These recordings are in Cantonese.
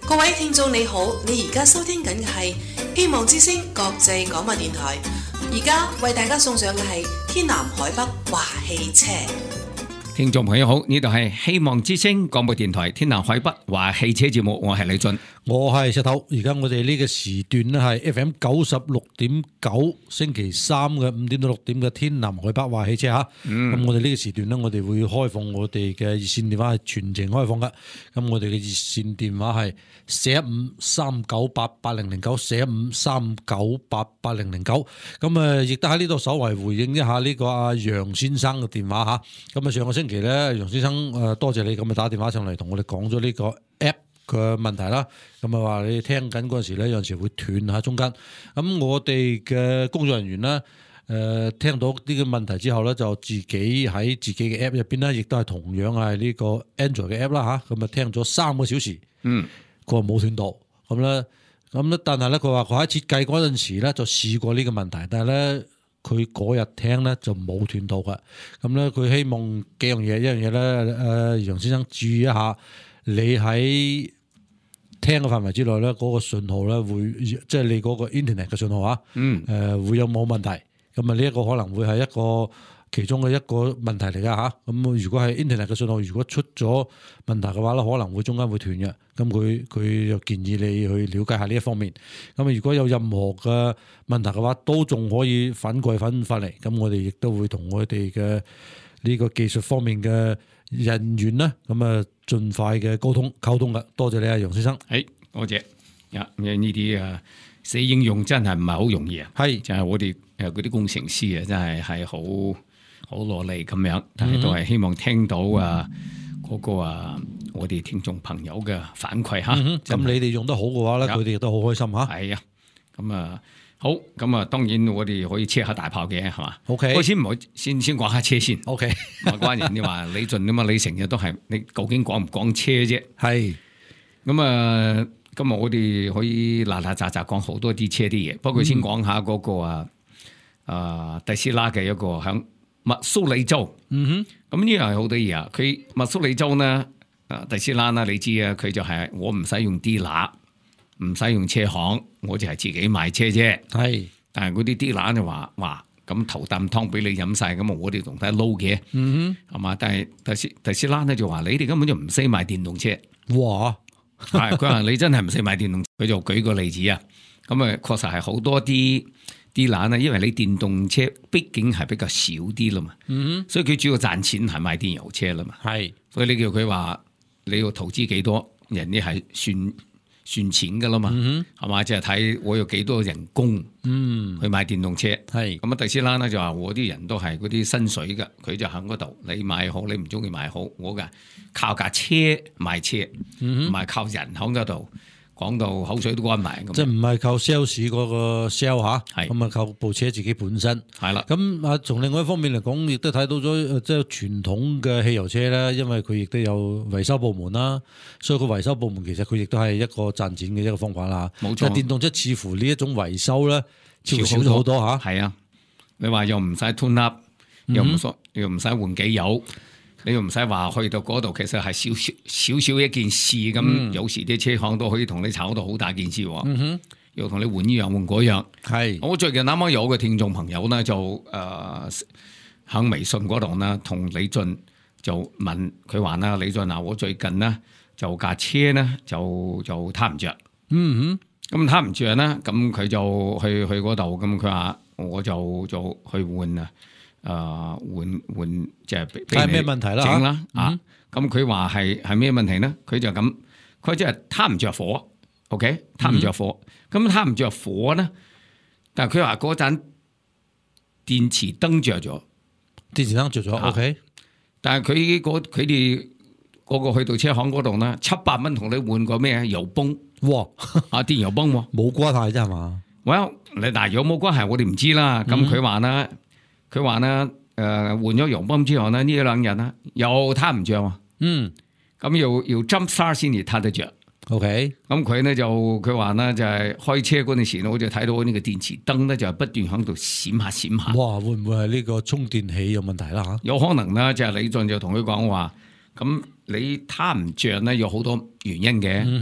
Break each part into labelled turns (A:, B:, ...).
A: 各位聽眾你好，你而家收聽緊嘅係希望之聲國際廣播電台，而家為大家送上嘅係天南海北話汽車。
B: 聽眾朋友好，呢度係希望之聲廣播電台天南海北話汽車節目，我係李俊，
C: 我係石頭。而家我哋呢個時段咧係 FM 96.9，星期三嘅5點到6點嘅天南海北話汽車吓。咁我哋呢個時段咧，我哋會開放我哋嘅熱線電話係全程開放噶。咁我哋嘅熱線電話係415-398-8009，415-398-8009。咁亦都喺呢度稍為回應一下呢個阿楊先生嘅電話吓。咁上個星期咧，楊先生多謝你咁打電話上嚟同我哋講咗呢個 app 嘅問題啦。咁話你聽緊嗰陣時咧，有陣時會斷下中間。咁我哋嘅工作人員咧，聽到呢個問題之後咧，就自己喺自己嘅 app 入邊咧，亦都係同樣係呢個 Android 嘅 app 啦吓。咁聽咗3個小時，佢話冇斷到。咁咧，但係咧，佢話佢喺設計嗰陣時咧就試過呢個問題，但係咧，佢嗰日聽咧就冇斷到嘅。咁咧，佢希望幾樣嘢，一樣嘢咧，楊先生注意一下，你喺聽嘅範圍之內咧，嗰個信號咧會，即係你嗰個 internet 嘅信號啊，會有冇問題？咁啊，呢一個可能會係一個其中嘅一個問題嚟噶吓。咁如果係 internet 嘅信號，如果出咗問題嘅話咧，可能會中間會斷嘅。咁佢就建議你去了解下呢一方面。咁如果有任何嘅問題嘅話，都仲可以反饋翻嚟。咁我哋亦都會同我哋嘅呢個技術方面嘅人員咧，咁啊盡快嘅溝通嘅。多謝你啊，楊先生。
B: 多謝。呢啲寫應用真係唔係好容易啊。係就係我哋嗰啲工程師啊，真係好努力咁樣，但係都係希望聽到嗰個我哋聽眾朋友嘅反饋吓。
C: 咁你哋用得好嘅話咧，佢哋亦都好開心吓。
B: 係啊，咁好，咁當然我哋可以車下大炮嘅係嘛。
C: OK，
B: 開始唔好先講下車先。OK， 關人你話李俊啊嘛，你成日都係你究竟講唔講車啫？係咁今日我哋可以嗱嗱雜雜講好多啲車啲嘢，不過先講下嗰個特斯拉嘅一個響密蘇里州。咁呢樣係好多嘢啊！佢密蘇里州呢，特斯拉啦，你知啊，佢就係我唔使用 dealer， 唔使用車行，我就係自己賣車啫。係，但係嗰啲 dealer 就話咁頭啖湯俾你飲晒，咁我哋仲得撈嘅。係嘛？但係特斯拉咧就話你哋根本就唔識買電動車。哇！係佢話你真係唔識買電動車。佢就舉個例子啊，咁確實係好多啲懶啊，因為你電動車畢竟係比較少啲啦嘛，所以佢主要賺錢係賣電油車啦嘛。係，所以你叫佢話你要投資幾多，人哋係算錢噶啦嘛，係嘛？即係睇我有幾多人工，去買電動車。係咁特斯拉咧就話我啲人都係嗰啲薪水噶，佢就喺嗰度，你買好，你唔中意買好，我嘅靠架車賣車，唔係靠人喺嗰度。講到口水都乾埋，
C: 即係唔係靠 sales 嗰個 sell 吓，咁啊靠部車自己本身係啦。咁從另外一方面嚟講，亦都睇到咗即係傳統嘅汽油車咧，因為佢亦都有維修部門啦，所以個維修部門其實佢亦都係一個賺錢嘅一個方法啦。冇錯，電動車似乎呢一種維修咧少咗好多吓。係啊，
B: 你話又唔使 tune up，又唔使換機油。你又唔使話去到嗰度，其實係少少一件事咁。有時啲車行都可以同你炒到好大件事，又同你換呢樣換嗰樣。係我最近啱啱有個聽眾朋友咧，就喺微信嗰度呢，同李俊就問佢話啦，李俊我最近呢，就架車呢，就撻唔着。咁撻唔着呢，咁佢就去嗰度，咁佢話我就去換啊。換即係睇咩問題啦整啦咁佢話係咩問題呢？佢就咁，佢即係撻唔着火 ，OK， 撻唔着火，咁撻唔着火呢？但係佢話嗰陣電池燈着咗，
C: 電池燈着咗 ，OK，
B: 但係佢哋嗰個去到車行嗰度呢，700蚊同你換個咩油泵，哇，電油泵
C: 冇關係啫係嘛？
B: 喂，你嗱有冇關係我哋唔知啦。咁佢話呢。佢話咧，換咗油泵之後呢，呢一兩日呢又撻唔着喎。咁要 jump start 先至撻得着。OK， 咁佢呢佢話呢就係開車嗰陣時呢，我就睇到呢個電池燈呢就係不斷喺度閃下閃下。哇，會唔會係呢個充電器有問題啦嚇？有可能啦，就係李俊就同佢講話，咁你撻唔着呢有好多原因嘅。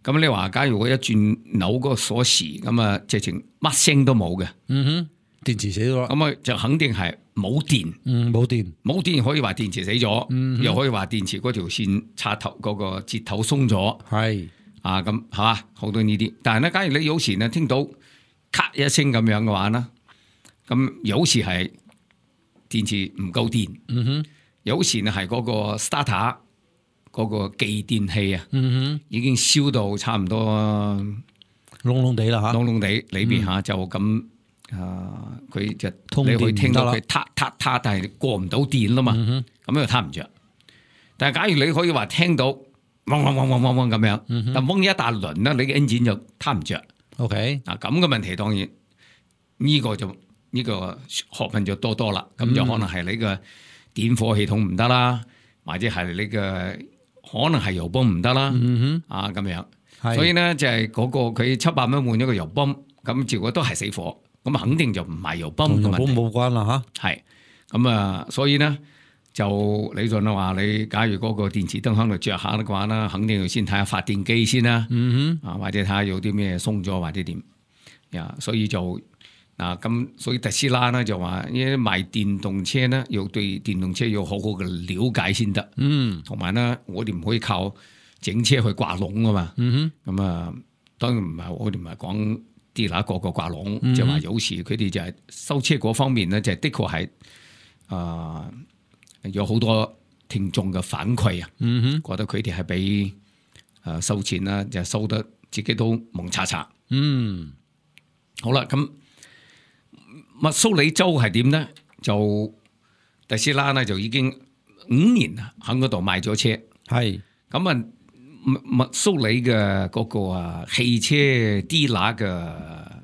B: 咁你話假如我一轉扭嗰個鎖匙，咁啊直情乜聲都冇嘅，
C: 電池死咗，
B: 咁啊就肯定係冇電，冇電可以話電池死咗，又可以話電池嗰條線插頭嗰個接頭鬆咗，
C: 係
B: 啊咁係嘛，好多呢啲。但係咧，假如你有時咧聽到咔一聲咁樣嘅話咧，咁有時係電池唔夠電，有時咧係嗰個 starter 嗰個繼電器啊，已經燒到差唔多
C: 窿窿地啦嚇，
B: 窿窿地裏邊嚇就咁佢就你可以聽到佢嗒嗒嗒，但係過唔到電啦嘛，咁就嗒唔着。但係假如你可以話聽到嗡嗡嗡嗡嗡嗡咁樣，但嗡一大輪咧，你嘅 engine 就嗒唔着。
C: OK，
B: 嗱咁嘅問題當然呢個就呢個學問就多啦，咁就可能係你個點火系統唔得啦，或者係你嘅可能係油泵唔得啦，啊咁樣。所以咧就係嗰個佢700蚊換咗個油泵，咁結果都係死火，咁肯定就唔係油泵嘅問題。
C: 同油泵冇關啦嚇。
B: 係咁啊，所以咧就理論嘅話，你假如嗰個電池燈喺度着下嘅話咧，肯定要先睇下發電機先啦，啊或者睇下有啲咩鬆咗或者點，呀，所以就嗱咁，所以特斯拉咧就話，因為賣電動車咧，要對電動車要好好嘅了解先得，同埋咧我哋唔可以靠整車去掛籠啊嘛，咁啊當然唔係，我哋唔係講啲嗱個掛籠，即係話有時佢哋就係收車嗰方面咧，就係的確係有好多聽眾嘅反饋啊，覺得佢哋係俾收錢啦，就收得自己都蒙查查。好啦，咁密蘇里州係點咧？就特斯拉咧就已經5年喺嗰度賣咗車，係咁啊。密蘇里嘅嗰個汽車 dealer 嘅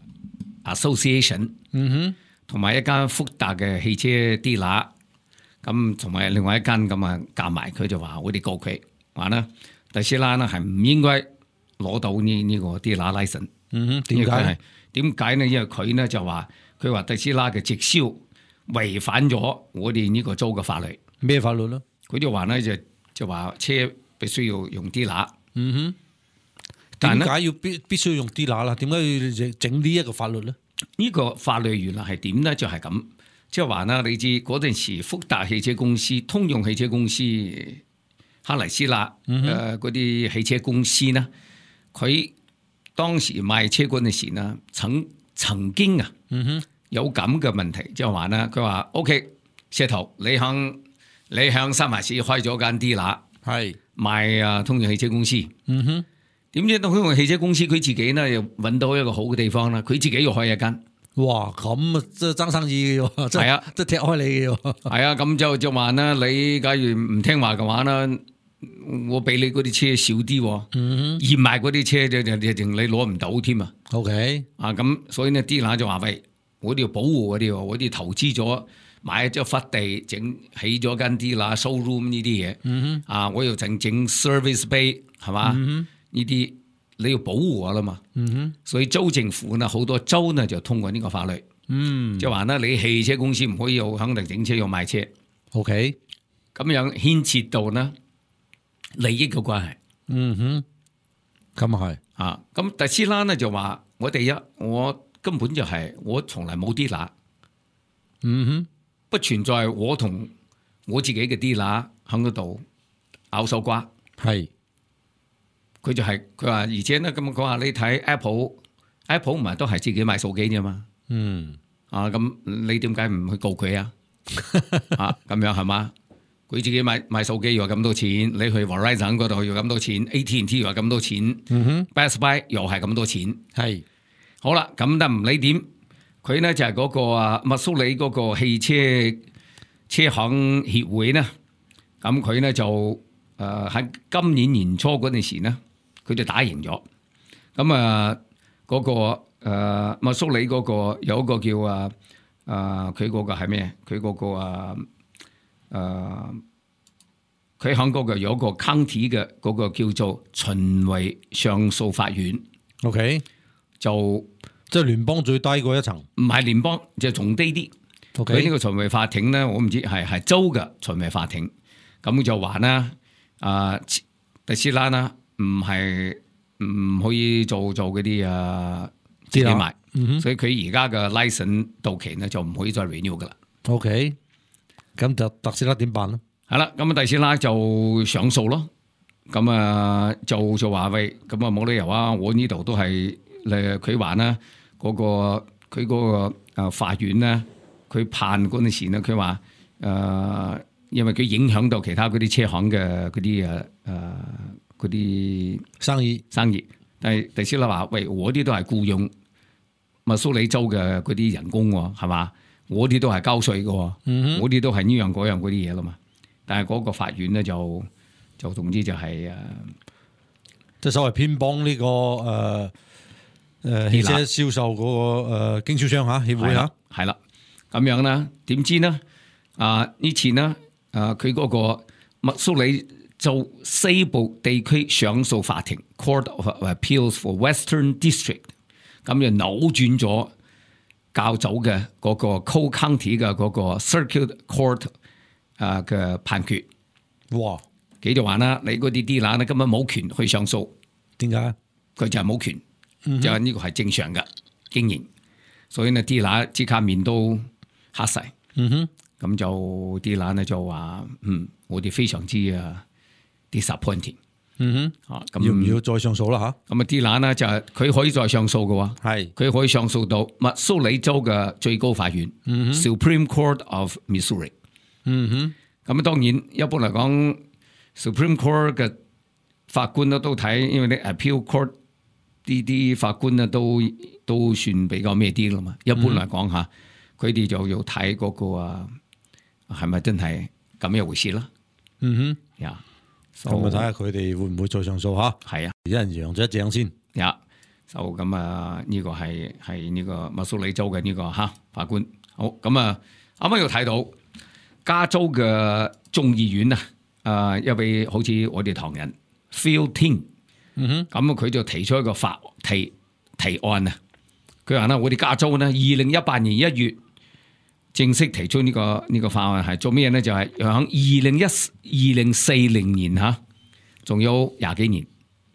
B: association，同埋一間福特嘅汽車 dealer，咁同埋另外一間咁啊夾埋，佢就話我哋告佢話咧，特斯拉咧係唔應該攞到呢個 dealer license。點解？點解呢？因為佢呢就話佢話特斯拉嘅直銷違反咗我哋呢個州嘅法律。
C: 咩法律咧？
B: 佢就話咧就話車必須要用 dealer。
C: 點解要必須要用 dealer 啦？點解要整呢一個法律咧？
B: 呢個法律原來係點咧？就係咁，即係話啦，你知嗰陣時福特汽車公司、通用汽車公司、克萊斯勒嗰啲汽車公司呢，佢當時賣車嗰陣時呢，曾經有咁嘅問題，即係話咧，佢話 OK， 石頭你向三藩市開咗間 dealer， 係賣通用汽車公司，點知通用汽車公司佢自己呢又揾到一個好嘅地方啦，佢自己又開一間。
C: 哇，咁啊，即係爭生意嘅喎，係啊，即係踢開你嘅喎。係
B: 啊，咁就話啦，你假如唔聽話嘅話啦，我俾你嗰啲車少啲，而賣嗰啲車就你攞唔到添啊。OK， 啊咁，所以呢啲人就話喂，我哋要保護我哋投資咗。買咗忽地，整起咗間啲啦 showroom 呢啲嘢，啊，我要整 service bay 係嘛？呢啲你要保護我啦嘛，所以州政府呢好多州呢就通過呢個法律，即係話呢你汽車公司唔可以有肯定整車又賣車 ，OK， 咁樣牽涉到呢利益嘅關係，咁係啊，咁特斯拉呢就話我根本就係我從來冇啲乸，不存在我同我自己嘅 dealer 喺嗰度拗手瓜，係佢就係佢話，而且咧咁佢話你睇 Apple 唔係都係自己賣手機啫嘛，咁你點解唔去告佢啊？啊咁樣係嘛？佢自己賣手機又話咁多錢，你去 Verizon 嗰度又咁多錢 ，AT&T 又話咁多錢，Best Buy 又係咁多錢，係好啦，咁但唔理點。佢呢就係嗰個密蘇里嗰個汽車行協會呢，咁佢呢就喺今年年初嗰陣時呢，佢就打贏咗。咁嗰個密蘇里嗰個有一個叫佢嗰個係咩？佢嗰個佢喺嗰個有一個 county 嘅嗰個叫做巡迴上訴法院。OK， 就。
C: 即係聯邦最低嗰一層，
B: 唔係聯邦，就仲低啲。佢呢個巡迴法庭咧，我唔知係州嘅巡迴法庭，咁就話啦，特斯拉啦唔係唔可以做嗰啲自己賣，所以佢而家嘅 license 到期呢就唔可以再 renew 噶啦。
C: OK， 咁就特斯拉點辦咧？
B: 係啦，咁啊特斯拉就上訴咯。咁就話喂，咁冇理由啊！我呢度都係佢話啦，佢嗰個法院咧，佢判嗰陣時咧，佢話因為佢影響到其他嗰啲車行嘅嗰啲生意，但係特斯拉話喂，我啲都係僱用密蘇里州嘅嗰啲人工喎，係嘛？我啲都係交稅嘅，我啲都係呢樣嗰樣嗰啲嘢啦嘛。但係嗰個法院咧就總之就係
C: 即係所謂偏幫呢個汽車銷售嗰個經銷商協會
B: 係啦，咁樣啦。點知呢？呢次呢？佢嗰個密蘇里州西部地區上訴法庭 Court of Appeals for Western District 咁就扭轉咗較早嘅嗰個 Cole County 嘅嗰個 Circuit Court 嘅判決。
C: 哇！
B: 佢就話啦，你嗰啲 dealer 咧根本冇權去上訴。
C: 點解？
B: 佢就係冇權，就係呢個係正常嘅經營。所以呢 dealer 即刻面都黑晒。咁就 dealer 咧就話，我哋非常之disappointing。
C: 咁要唔要再上訴啦？嚇，
B: 咁dealer 咧就係佢可以再上訴嘅喎，係佢可以上訴到密蘇里州嘅最高法院，Supreme Court of Missouri。咁當然一般嚟講，Supreme Court 嘅法官咧都睇，因為啲 Appeal Court 啲法官咧都算比較咩啲啦嘛。一般嚟講嚇，佢哋就要睇嗰個係咪真係咁一回事啦。呀，
C: 咁咪睇下佢哋會唔會再上訴嚇？
B: 係啊，
C: 一人揚咗一隻先。
B: 呀，就咁呢個係呢個密蘇里州嘅呢個法官。好，咁啱啱又睇到加州嘅眾議院一位好似我哋唐人 Phil Ting，咁佢就提出一個提案啊。佢話咧，我哋加州呢2018年1月正式提出呢個法案，係做咩呢？就係響2040年仲有廿幾年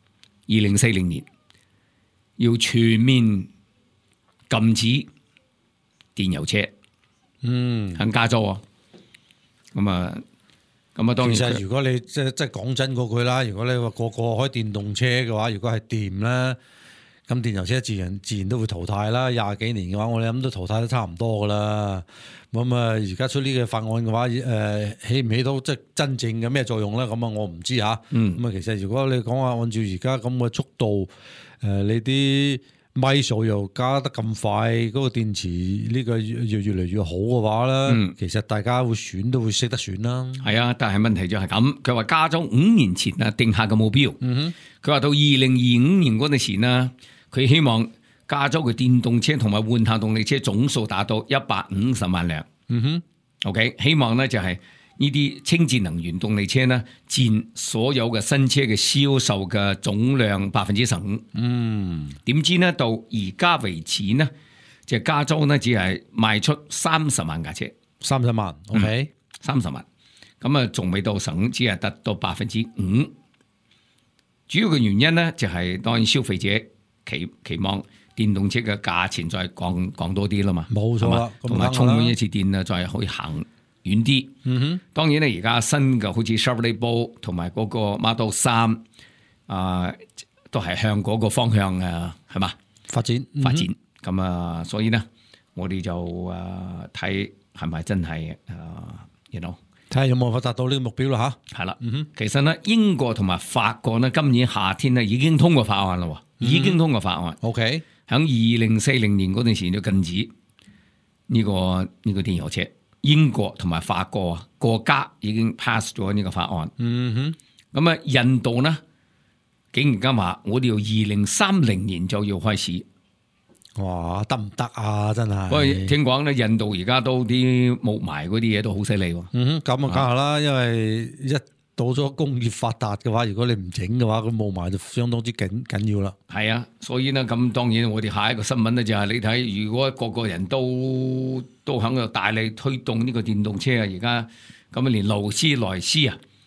B: ，2040年要全面禁止電油車。喺加州啊。咁啊，當然
C: 其實如果你即係講真嗰句啦，如果你話個開電動車嘅話，如果係電咧，咁電油車自然都會淘汰啦。廿幾年嘅話，我哋諗都淘汰得差唔多噶啦。咁而家出呢個法案嘅話，起唔起到即係真正嘅咩作用咧？咁我唔知嚇。咁其實如果你講話按照而家咁嘅速度，你啲咪數又加得咁快，嗰個電池呢個越嚟越好嘅話咧，其實大家會選都會識得選啦。
B: 係啊，但係問題就係咁，佢話加州5年前定下嘅目標，佢話到2025年嗰陣時呢，佢希望加州嘅電動車同埋換下動力車總數達到150萬輛。OK， 希望呢就係呢啲清潔能源動力車呢，佔所有嘅新車嘅銷售嘅總量15%。點知呢到而家為止呢，就加州呢只係賣出30萬架車
C: ，30萬 ，OK，
B: 30萬。咁仲未到省，只係達到5%。主要嘅原因呢，就係當然消費者期望電動車嘅價錢再降多啲啦嘛。冇錯啦，同埋充滿一次電再可以行遠啲。當然咧，而家新嘅好似 Chevrolet Bolt 同埋嗰個 Model 3都係向嗰個方向係嘛發展。咁所以呢，我哋就睇係咪真係
C: 睇下有冇辦法達到呢個目標啦嚇。
B: 係啦，其實呢，英國同埋法國呢，今年夏天呢已經通過法案啦，已經通過法案。OK， 喺2040年嗰陣時就禁止呢個電油車。英國同埋法國國家已經 pass 咗呢個法案。咁印度呢，竟然間話我哋要2030年就要開始。
C: 哇，得唔得啊？真係。
B: 不過聽講咧，印度而家都啲霧霾嗰啲嘢都好犀利喎。
C: 咁梗係啦，因為一到咗工業發達嘅話，如果你唔整嘅話，咁霧霾就相當之緊要啦。係
B: 啊，所以呢，咁當然我哋下一個新聞咧就係你睇，如果個個人都喺度大力推動呢個電動車啊，而家咁連勞斯萊斯啊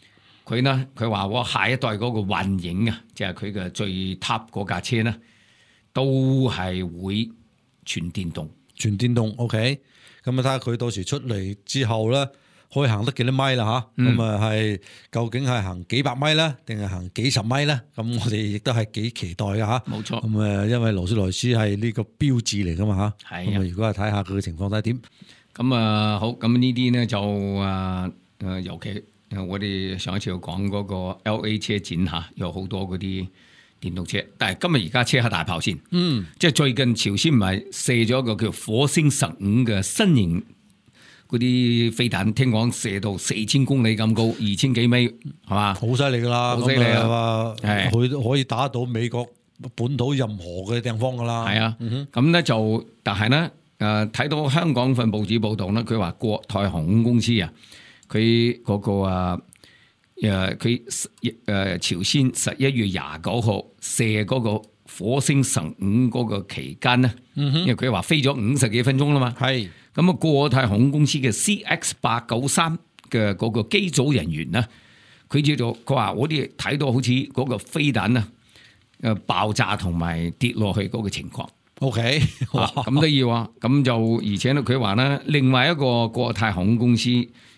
B: 佢話我下一代嗰個幻影啊，即係佢嘅最 top 嗰架車咧，都係會全電動。
C: 全電動 OK， 咁啊睇下佢到時出嚟之後咧，可以行得幾多米啦嚇？咁啊係究竟係行幾百米啦，定係行幾十米咧？咁我哋亦都係幾期待嘅嚇。
B: 冇錯。
C: 咁啊，因為勞斯萊斯係呢個標誌嚟噶嘛嚇。係。咁啊，如果係睇下佢嘅情況睇點。
B: 咁啊好，咁呢啲咧就尤其我哋上一次講嗰個 LA 車展嚇，有好多嗰啲電動車，但係今日而家車下大炮先，即係最近朝鮮咪射咗一個叫火星15嘅新型嗰啲飛彈，聽講射到4000公里咁高，2000幾米係嘛？好犀利㗎啦，好犀利啊！佢可以打到美國本土任何嘅地方㗎啦。係啊，咁咧就，但係咧睇到香港份報紙報導咧，佢話國泰航空公司啊，佢嗰個佢朝鮮11月29號射嗰個火星15嗰個期間咧，因為佢話飛咗50幾分鐘啦嘛。係咁啊，國泰航空公司嘅 CX893嘅嗰個機組人員咧，佢話我哋睇到好似嗰個飛彈啊爆炸同埋跌落去嗰個情況。OK， 咁都要啊，咁就而且咧，佢話咧，另外一個國泰航空公司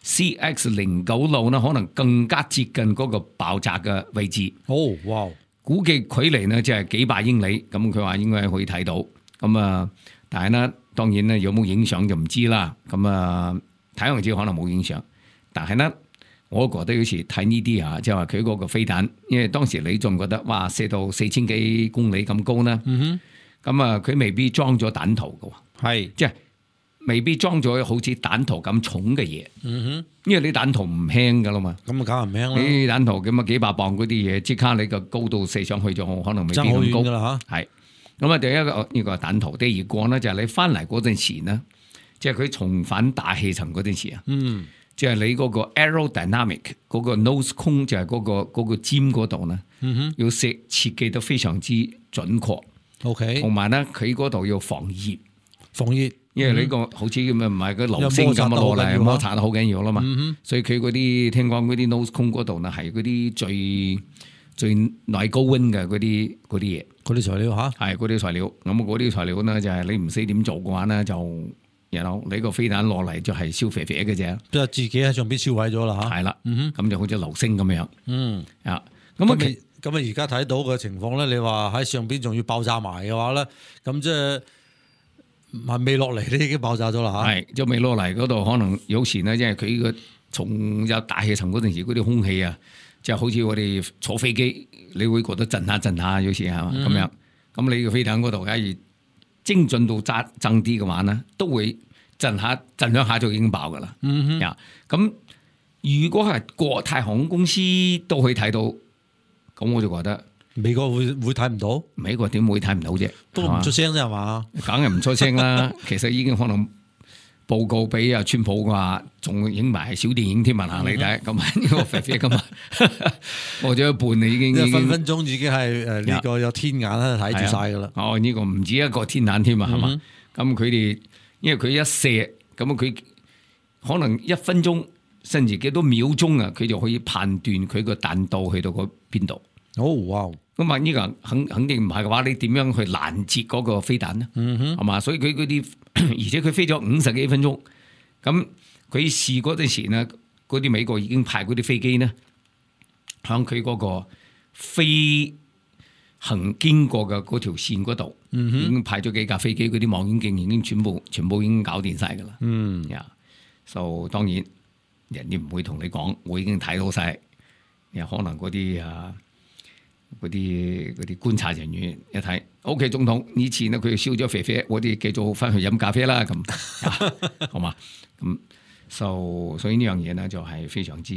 B: CX-09路咧，可能更加接近嗰個爆炸嘅位置。哦，哇！估計距離呢，即係幾百英里，咁佢話應該可以睇到。咁啊，但係呢，當然咧有冇影響就唔知啦。咁啊，睇樣子可能冇影響，但係呢，我覺得有時睇呢啲啊，即係話佢嗰個飛彈，因為當時你仲覺得哇射到4000幾公里咁高呢。咁啊，佢未必裝咗彈頭嘅喎，係即係未必裝咗好似彈頭咁重嘅嘢。因為你彈頭唔輕噶啦嘛，咁啊梗係唔輕啦。你彈頭咁啊幾百磅嗰啲嘢，即刻你個高度射上去就可能未必咁高啦嚇。係咁啊，第一個呢個彈頭，第二個咧就係你翻嚟嗰陣時呢，即係佢重返大氣層嗰陣時啊。即係你嗰個 aerodynamic 嗰個 nose cone 就係嗰個尖嗰度呢，要設計得非常之準確。OK， 同埋咧，佢嗰度要防熱，因為呢個好似咁啊，唔係個流星咁落嚟，摩擦得好緊要啦嘛。所以佢嗰啲聽講嗰啲 nose cone 嗰度呢，係嗰啲最耐高溫嘅嗰啲嘢，嗰啲材料嚇，係嗰啲材料。咁嗰啲材料呢，就係你唔識點做嘅話呢，就你個飛彈落嚟就係燒啡啡嘅啫，即係自己喺上邊燒毀咗啦嚇。係啦，咁就好似流星咁樣。咁啊，而家睇到嘅情況咧，你話喺上邊仲要爆炸埋嘅話咧，咁即係未落嚟咧已經爆炸咗啦嚇。係，就未落嚟嗰度，可能有時咧，即係佢個從入大氣層嗰陣時，嗰啲空氣啊，即係好似我哋坐飛機，你會覺得震下，有時係嘛咁樣。咁你個飛彈嗰度假如精準到爭啲嘅話咧，都會震兩下就已經爆噶啦。咁如果係國泰航空公司都可以睇到。咁我就覺得美國會睇唔到，美國點會睇唔到啫？都唔出聲啫係嘛？梗係唔出聲啦。其實已經可能報告俾阿川普話，仲影埋小電影添啊！你睇咁呢個肥肥咁啊，過咗一半你已經分分鐘已經係呢個有天眼喺度睇住晒噶啦。哦，呢個唔止一個天眼添啊，係嘛？咁佢哋因為佢一射咁佢可能1分鐘甚至幾多秒鐘啊，佢就可以判斷佢個彈道去到嗰邊度。哦，哇！咁啊，呢個肯定唔係嘅話，你點樣去攔截嗰個飛彈呢？係嘛？所以佢嗰啲，而且佢飛咗50幾分鐘，咁佢試嗰陣時呢，嗰啲美國已經派嗰啲飛機呢，響佢嗰個飛行經過嘅嗰條線嗰度，已經派咗幾架飛機，嗰啲望遠鏡已經全部已經搞掂晒噶啦。就當然人哋唔會同你講，我已經睇到晒，有可能嗰啲嗰啲觀察人員一睇 ，OK， 總統呢次呢佢燒咗啡啡，我哋繼續翻去飲咖啡啦，咁好嘛？咁所以呢樣嘢呢就係非常之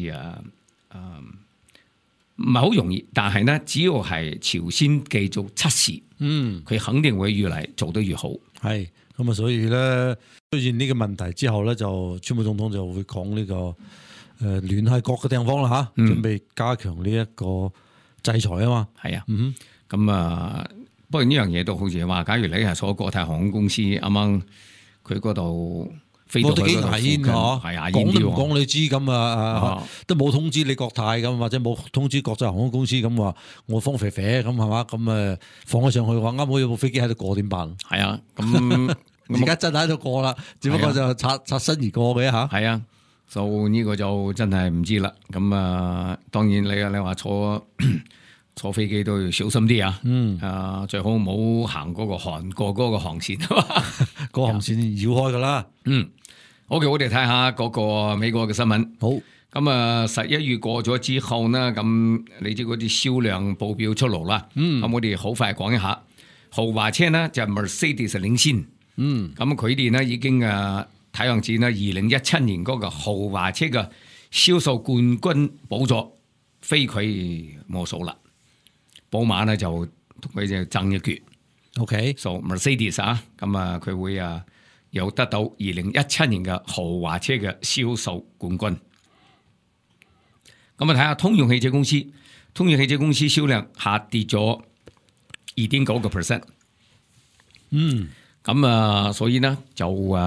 B: 唔係好容易，但係呢只要係朝鮮繼續測試，佢肯定會越嚟做得越好。係咁啊，所以咧出現呢個問題之後咧，就川普總統就會講呢個聯繫國嘅地方啦嚇，準備加強呢一個制裁啊嘛，係啊，咁啊，不過呢樣嘢都好似話，假如你係坐國泰航空公司啱啱佢嗰度飛到去嗰度附近，
C: 係啊，講都唔講你知咁啊，都冇通知你國泰咁，或者冇通知國際航空公司咁話，我放肥肥咁係嘛，咁誒放咗上去嘅話，啱好有部飛機喺度過點辦？
B: 係啊，咁
C: 而家真係喺度過啦，只不過就擦身而過嘅嚇。
B: 係啊，就呢個就真係唔知啦。咁啊，當然你話坐飛機都要小心啲啊！最好唔好行嗰個韓國嗰個航線啊，
C: 個航線繞開噶啦。
B: 好嘅，我哋睇下嗰個美國嘅新聞。
C: 好，
B: 咁啊11月過咗之後呢，咁你知嗰啲銷量報表出爐啦。咁我哋好快講一下豪華車呢，就 Mercedes 領先。咁佢哋呢已經睇樣子呢2017年嗰個豪華車嘅銷售冠軍寶座非佢莫屬啦。寶馬呢就同佢就爭一決。OK，so Mercedes 咁啊佢會有得到2017年嘅豪華車嘅銷售冠軍。咁啊睇下通用汽車公司，通用汽車公司銷量下跌咗2.9%。咁所以呢就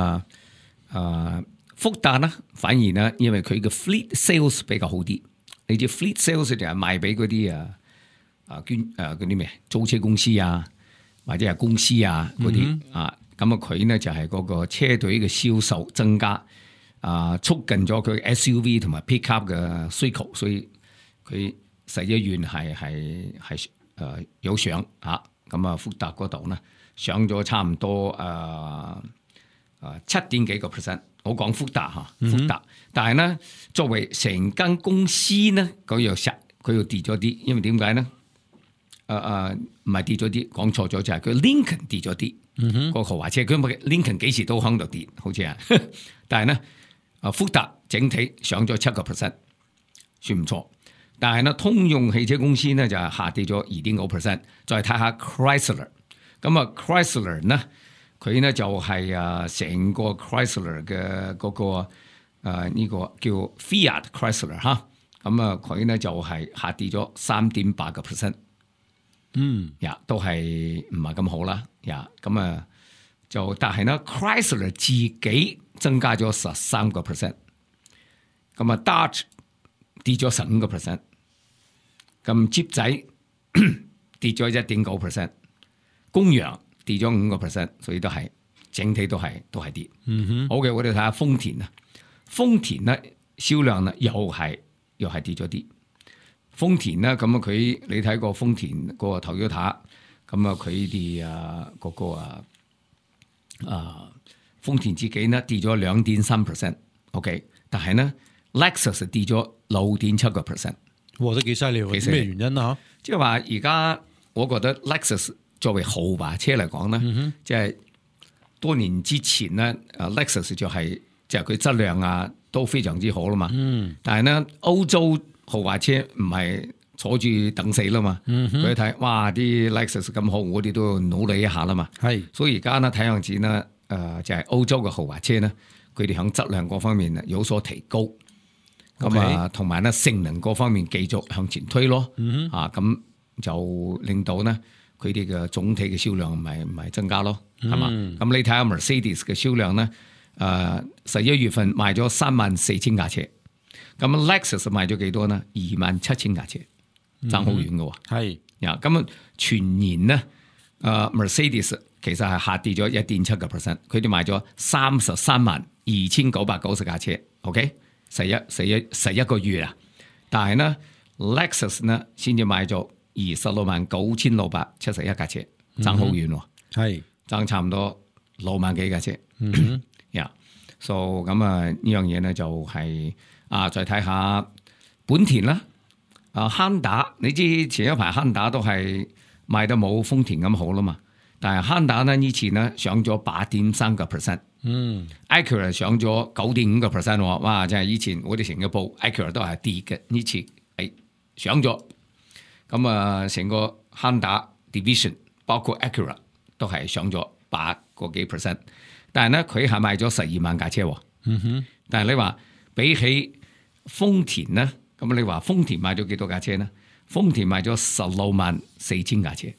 B: 福特呢反而呢，因為佢嘅 fleet sales 比較好啲。你知 fleet sales 就係賣俾嗰啲嗰啲咩租車公司或者係公司嗰啲咁佢呢就係嗰個車隊嘅銷售增加促進咗佢 SUV 同埋 pickup 嘅需求，所以佢11月係有上咁福特嗰度呢上咗差唔多7.幾個%。我講福特福特，但係呢作為成間公司呢，佢又跌咗啲，因為點解呢？唔係跌咗啲，講錯咗就係佢 Lincoln 跌咗啲，個豪華車佢 Lincoln 幾時都響度跌，好似但係呢福特整體上咗7%，算唔錯。但係呢通用汽車公司呢就下跌咗2.9%。再睇下 Chrysler， 咁Chrysler 呢佢呢就係成個 Chrysler 嘅嗰個呢個叫 Fiat Chrysler 咁佢呢就係下跌咗3.8%。都係唔係咁好啦，咁就但係呢 Chrysler 自己增加咗13%，咁Dodge 跌咗15%，咁接仔跌咗1.9%，公羊跌咗5%，所以都係整體都係跌。好嘅，我哋睇下豐田啊，豐田呢銷量呢又係跌咗啲。豐田咧，咁佢你睇過豐田嗰個 Toyota，咁佢哋嗰個豐田自己呢跌咗2.3%，OK， 但係呢 Lexus 跌咗6.7%，
C: 哇，都幾犀利喎！咩原因啊？
B: 即係話而家我覺得 Lexus 作為豪華車嚟講呢，即係多年之前呢Lexus 就係佢質量都非常之好啦嘛，但係呢歐洲豪華車唔係坐住等死啦嘛，佢睇哇啲 Lexus 咁好，我哋都要努力一下啦嘛。係，所以而家呢睇樣子呢，就係歐洲嘅豪華車呢，佢哋響質量嗰方面有所提高，咁同埋呢性能嗰方面繼續向前推咯。咁就令到呢佢哋嘅總體嘅銷量唔係增加咯，係嘛？咁你睇下 Mercedes 嘅銷量呢，11月份賣咗34,000架車。咁 Lexus 賣咗幾多呢？27,000架車，爭好遠嘅喎。係咁全年呢，Mercedes 其實係下跌咗1.7%，佢哋賣咗332,990架車。OK， 11個月啊，但係呢 Lexus 呢先至賣咗269,671架車，爭好遠喎。係爭差唔多6萬幾架車。so 咁呢樣嘢呢就係。再睇下本田啦，Honda，你知前一排 Honda 都係賣得冇豐田咁好啦嘛，但係 Honda 呢次呢上咗8.3%，Acura 上咗9.5%喎，哇！真係以前我哋成日報 Acura 都係跌嘅，呢次係上咗，咁成個 Honda Division 包括 Acura 都係上咗8個幾%，但係呢佢係賣咗12萬架車喎，但係你話比起豐田呢，咁你話豐田賣咗幾多架車呢？豐田賣咗164,000架車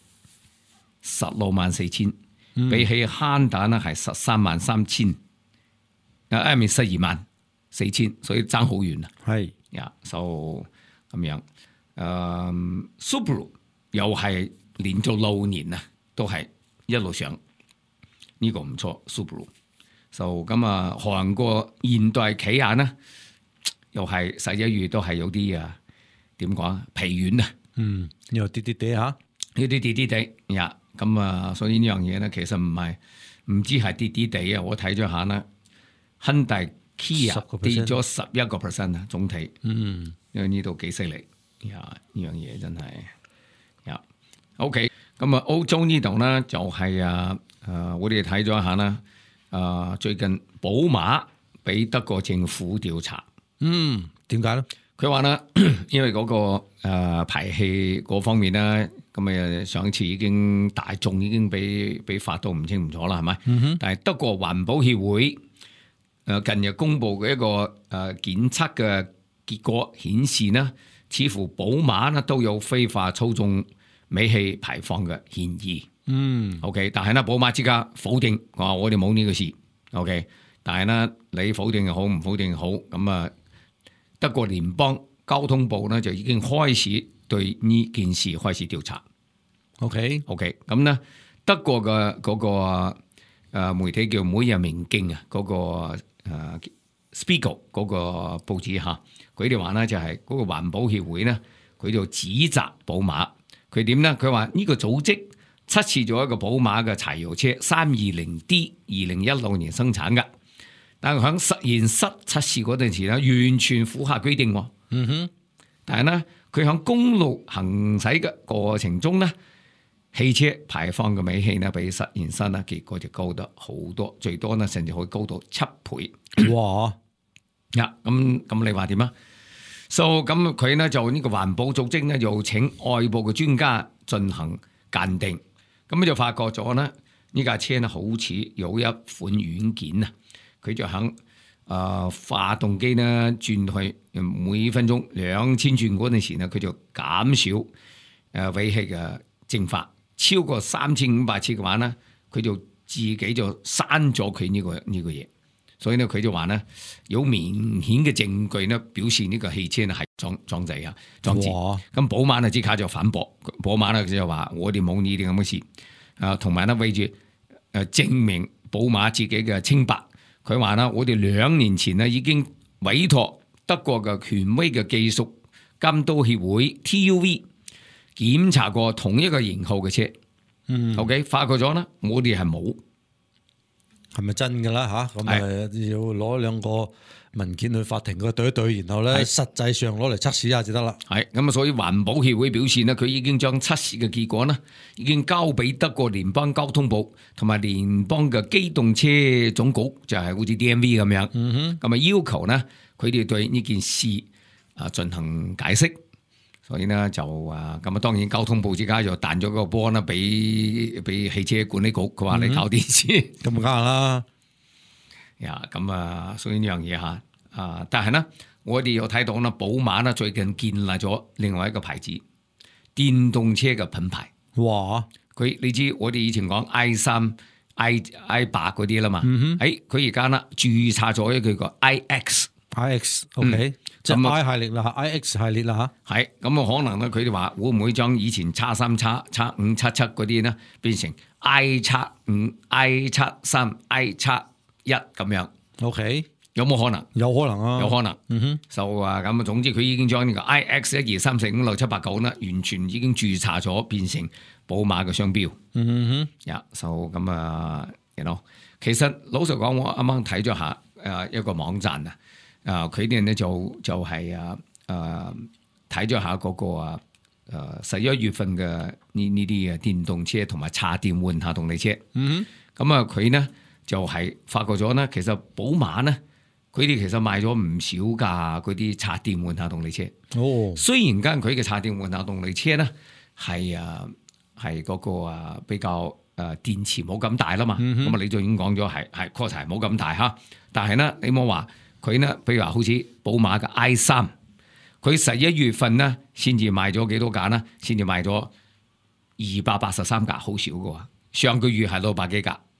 B: ，164,000，比起 Honda 呢係133,000， 124000，所以爭好遠啊。
C: 係
B: 呀，就咁樣。Subaru 又係連續6年啊，都係一路上，呢、個唔錯 Subaru。就咁啊，韓國現代起亞呢，又係11月都係有啲點講啊疲軟啊。
C: 又跌跌地嚇，
B: 呢啲跌跌地呀。咁啊，所以呢樣嘢咧，其實唔知係跌跌地啊。我睇咗下啦，Hyundai Kia 跌咗11% 啊，總體。因為呢度幾犀利呀，呢樣嘢真係呀。OK， 咁啊，歐洲呢度咧就係我哋睇咗一下啦。最近寶馬俾德國政府調查。
C: 點解咧？
B: 佢話咧，因為嗰個排氣嗰方面咧，咁上次已經大眾已經俾罰到唔清唔楚啦，係咪？但係德國環保協會近日公布嘅一個檢測嘅結果顯示呢，似乎寶馬呢都有非法操縱尾氣排放嘅嫌疑。OK， 但係呢，寶馬即刻否定，話我哋冇呢個事。OK， 但係呢，你否定又好，唔否定又好，咁啊。德國聯邦交通部呢就已經開始對呢件事開始調查。OK， 咁呢德國嘅嗰個媒體叫每日明鏡啊，嗰個Spiegel 嗰個報紙嚇，佢哋話呢就係嗰個環保協會呢，佢就指責寶馬，佢點呢？佢話呢個組織測試咗一個寶馬嘅柴油車 320D 2016年生產嘅。但係喺實驗室測試嗰陣時咧，完全符合規定。但係咧，佢喺公路行駛嘅過程中咧，汽車排放嘅尾氣咧，比實驗室咧結果就高得好多，最多咧甚至可以高到7倍。哇！咁你話點啊？So 咁佢咧就呢個環保組織咧，又請外部嘅專家進行鑑定，咁就發覺咗咧，呢架車咧好似有一款軟件啊。佢就喺發動機咧轉去每分鐘2000轉嗰陣時咧，佢就減少尾氣嘅蒸發，超過3500次嘅話咧，佢就自己就刪咗佢呢個嘢。所以咧佢就話咧有明顯嘅證據咧表示呢個汽車咧係裝置。咁寶馬咧即刻就反駁，寶馬咧就話我哋冇呢啲咁嘅事。同埋咧為住證明寶馬自己嘅清白。佢話啦，我哋2年前咧已經委託德國嘅權威嘅技術監督協會 TÜV 檢查過同一個型號嘅車。OK， 發覺咗啦，我哋係冇，
C: 係咪真㗎啦嚇？咁要攞2個文件去法庭嗰度對一對，然後咧實際上攞嚟測試下就得啦。
B: 係咁啊，所以環保協會表示呢，佢已經將測試嘅結果呢已經交俾德國聯邦交通部同埋聯邦嘅機動車總局，就係好似 DMV 咁樣。咁啊要求呢，佢哋對呢件事進行解釋。所以呢，就咁啊，當然交通部之間就彈咗個波啦，俾汽車管理局，佢話你搞啲事，
C: 咁梗係啦。
B: 呀，咁啊，所以呢樣嘢嚇。但係呢，我哋有睇到啦，寶馬呢最近建立咗另外一個牌子電動車嘅品牌。
C: 哇！
B: 你知我哋以前講 i3、i8 嗰啲啦嘛，佢而家呢註冊咗一個 iX，OK，
C: 即係 I 系列啦，iX 系列啦嚇。
B: 係咁啊，可能咧佢哋話會唔會將以前 X3、X5、X7嗰啲呢變成 i7、i7、3、i7 咁樣 ？OK。有冇可能？
C: 有可能啊，
B: 有可能。就咁啊，總之佢已經將呢個 iX 1、2、3、4、5、6、7、8、9呢，完全已經註冊咗，變成寶馬嘅商標。就咁啊，其實老實講，我啱啱睇咗下一個網站啊，佢哋呢就係睇咗下嗰個11月份嘅呢啲電動車同埋插電混合動力車。咁啊，佢呢就係發覺咗呢，其實寶馬呢。佢哋其實賣咗唔少架嗰啲插電混合動力車。雖然間佢嘅插電混合動力車咧係嗰個比較電池冇咁大啦嘛。咁啊，你就已經講咗係確實係冇咁大嚇。但係咧，你冇話佢咧，譬如話好似寶馬嘅 i3，佢11月份咧先至賣咗幾多架呢？先至賣咗283架，好少嘅喎。上個月係600幾架。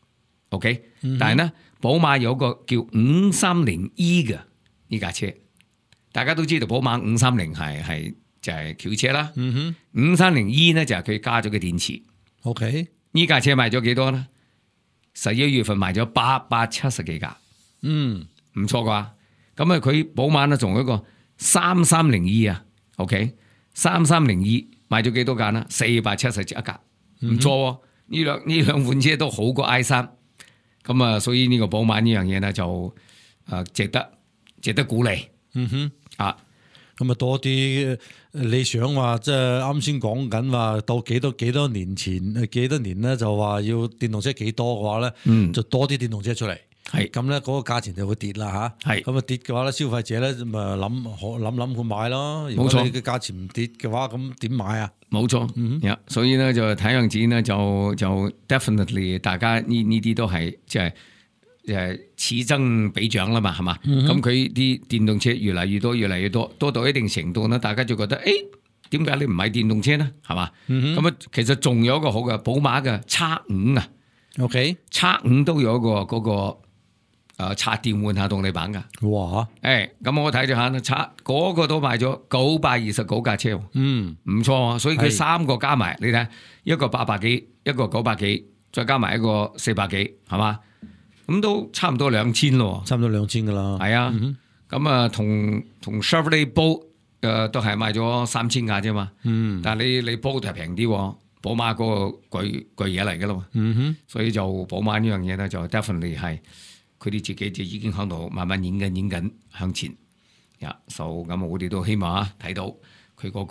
B: OK，但係咧寶馬有個叫530E 嘅呢架車，大家都知道寶馬530係就係轎車啦。530E 咧就係佢加咗個電池。
C: OK，
B: 呢架車賣咗幾多咧？11月份賣咗870幾架，唔錯啩。咁啊，佢寶馬咧仲有一個330E 啊 ，OK， 330E 賣咗幾多架啦？470一架，唔錯喎。呢兩款車都好過 i3，咁啊，所以呢個寶馬呢樣嘢咧就值得鼓勵。啊，
C: 咁啊多啲你想話即係啱先講緊話到幾多年前幾多年咧就話要電動車幾多嘅話咧，就多啲電動車出嚟。係咁咧，嗰個價錢就會跌啦嚇。係咁啊跌嘅話咧，消費者咧咪諗佢買咯。如果你嘅價錢唔跌嘅話，咁點買啊？
B: 冇錯，所以咧就睇樣子咧就 definitely 大家呢啲都係即係此增彼長啦嘛，係嘛？咁佢啲電動車越嚟越多，多到一定程度咧，大家就覺得點解你唔買電動車呢？係嘛？咁啊，其實仲有一個好嘅寶馬嘅 X5 啊 ，OK， X5 都有一個嗰個。插電換下動力板噶，哇！咁我睇咗下啦，嗰個都賣咗929架車，唔錯啊！所以佢三個加埋，你睇一個800幾，一個900幾，再加埋一個400幾，係嘛？咁都差唔多2000咯，
C: 差唔多2000噶啦。
B: 係啊，咁啊同 Chevrolet Bolt 都係賣咗3000架啫嘛。但係你 Bolt 係平啲，寶馬嗰個巨嘢嚟噶啦嘛。所以就寶馬呢樣嘢咧，就 definitely 係。佢哋自己就已經喺度慢慢演緊向前，咁我哋都希望睇到佢嗰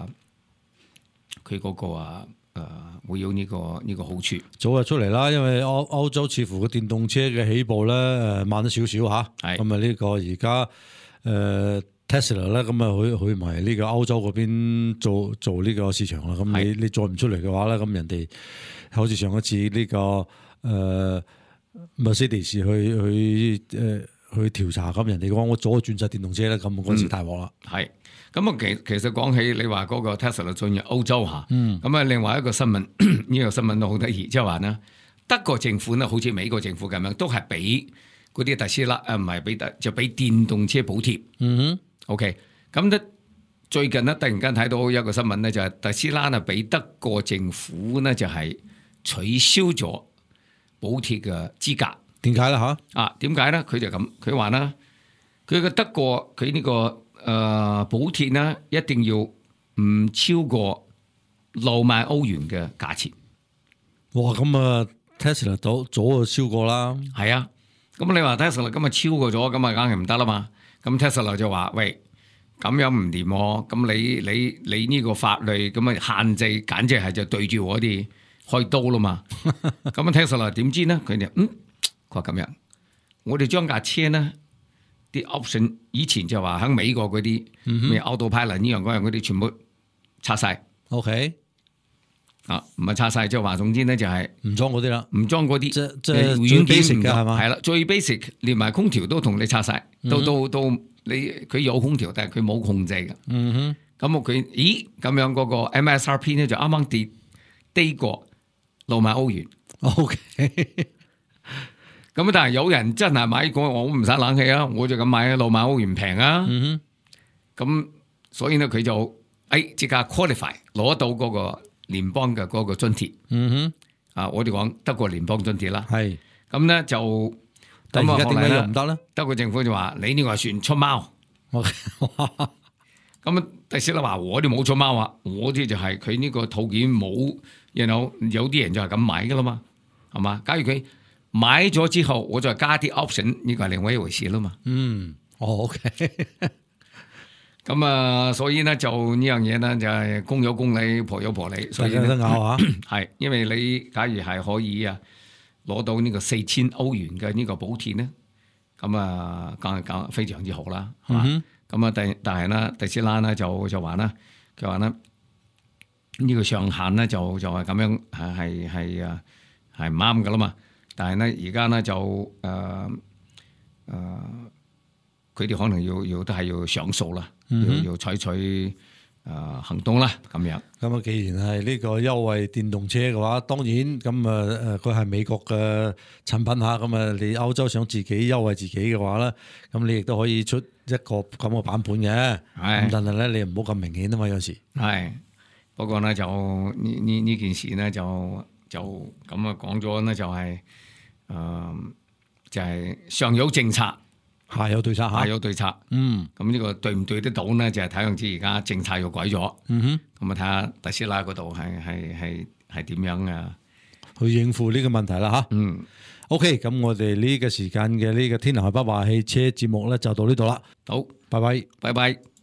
B: 個會有呢個好處。
C: 早就出嚟啦，因為歐洲似乎個電動車嘅起步咧慢咗少少嚇。係咁啊，呢個而家Tesla 咧，咁啊去埋呢個歐洲嗰邊做呢個市場啦。咁你再唔出嚟嘅話咧，咁人哋好似上一次呢個Mercedes 去調查，咁人哋講我左轉晒電動車咧，咁嗰時大鑊啦。係
B: 咁啊，其實講起你話嗰個 Tesla 進入歐洲嚇，咁啊另外一個新聞，呢個新聞都好得意，即係話呢德國政府呢，好似美國政府咁樣，都係俾嗰啲特斯拉唔係俾就俾電動車補貼。OK， 咁咧最近呢，突然間睇到一個新聞呢，就係特斯拉呢俾德國政府呢，就係取消咗補貼嘅資格，
C: 點解啦嚇？
B: 點解咧？佢就咁，佢話咧，佢個德國佢呢個補貼咧，一定要唔超過6萬歐元嘅價錢。
C: 哇！咁啊 ，Tesla 早就超過啦。
B: 係啊，咁你話 Tesla 今日超過咗，咁啊梗係唔得啦嘛。咁 Tesla 就話：喂，咁樣唔掂喎。咁你呢個法律咁啊限制，簡直係就對住我哋開刀啦嘛，咁啊 Tesla 點知呢？佢哋佢話咁樣，我哋將架車呢啲 option 以前就話喺美國嗰啲咩 Autopilot 呢樣嗰樣嗰啲全部拆晒。OK， 唔係拆晒，即係話總之呢就係唔裝嗰啲啦，唔裝嗰啲即係軟件嘅係嘛？係啦，最 basic 連埋空調都同你拆晒，都你佢有空調，但係佢冇控制嘅。咁佢咁樣嗰個 MSRP 呢就啱啱低過6萬歐元 ，OK。咁但係有人真係買過，我唔使冷氣啊，我就咁買6萬歐元平啊。咁所以呢，佢就即刻 qualify 攞到嗰個聯邦嘅嗰個津貼。我哋講德國聯邦津貼啦。係咁咧就，但係而家點解又唔得咧？德國政府就話你呢個係算出貓。咁啊，特斯拉話我哋冇出貓啊，我啲就係佢呢個套件冇。有啲人就係咁買噶啦嘛，係嘛？假如佢買咗之後，我再加啲 option， 呢個係另外一回事啦嘛。OK。咁啊，所以咧就呢樣嘢咧就係公有公理，婆有婆理，所以得拗啊。係，因為你假如係可以攞到呢個4000歐元嘅呢個補貼咧，咁啊梗係非常之好啦，係嘛？咁啊，但係咧特斯拉咧就話啦，佢話咧。呢個上限咧就係咁樣係唔啱噶啦嘛，但係咧而家咧就佢哋可能要都係要上訴啦，要採取行動啦，咁樣。
C: 咁啊，既然係呢個優惠電動車嘅話，當然咁佢係美國嘅產品嚇，咁啊你歐洲想自己優惠自己嘅話咧，咁你亦都可以出一個咁嘅版本嘅。咁但係咧，你唔好咁明顯啊嘛，有時。
B: 係，不過咧就呢件事咧就咁啊講咗咧就係就係上有政策。
C: 下有對策嚇，
B: 下有對策。咁呢個對唔對得到呢？就係睇上次而家政策又改咗。咁啊睇下特斯拉嗰度係點樣啊？
C: 去應付呢個問題啦嚇。OK，咁我哋呢個時間嘅呢個天南海北話汽車節目咧就到呢度啦。
B: 好，
C: 拜拜，
B: 拜拜。